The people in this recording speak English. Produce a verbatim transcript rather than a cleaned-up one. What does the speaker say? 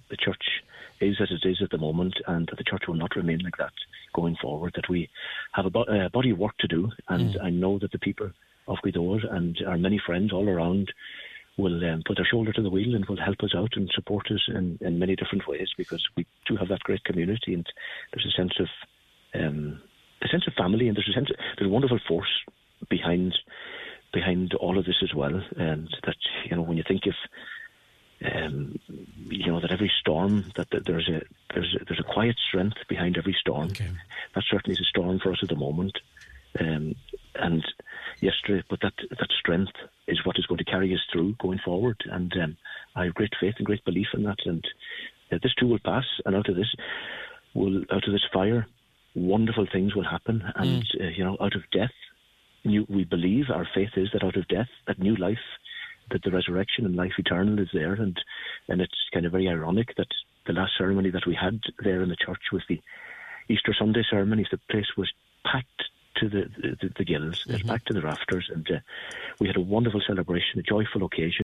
the church is as it is at the moment, and that the church will not remain like that going forward, that we have a, bo- a body of work to do, and mm. I know that the people of Gweedore and our many friends all around will um, put their shoulder to the wheel and will help us out and support us in, in many different ways, because we do have that great community, and there's a sense of um, a sense of family, and there's a sense of, there's a wonderful force behind behind all of this as well, and that, you know, when you think of Um, you know, that every storm, that, that there's a there's a, there's a quiet strength behind every storm. Okay. That certainly is a storm for us at the moment, um, and yesterday. But that that strength is what is going to carry us through going forward. And um, I have great faith and great belief in that. And uh, this too will pass, and out of this, will out of this fire, wonderful things will happen. And mm. uh, you know, out of death, new, we believe, our faith is that out of death, that new life, that the resurrection and life eternal is there. And and it's kind of very ironic that the last ceremony that we had there in the church was the Easter Sunday ceremony. The place was packed to the the, the gills, mm-hmm. packed to the rafters, and uh, we had a wonderful celebration, a joyful occasion.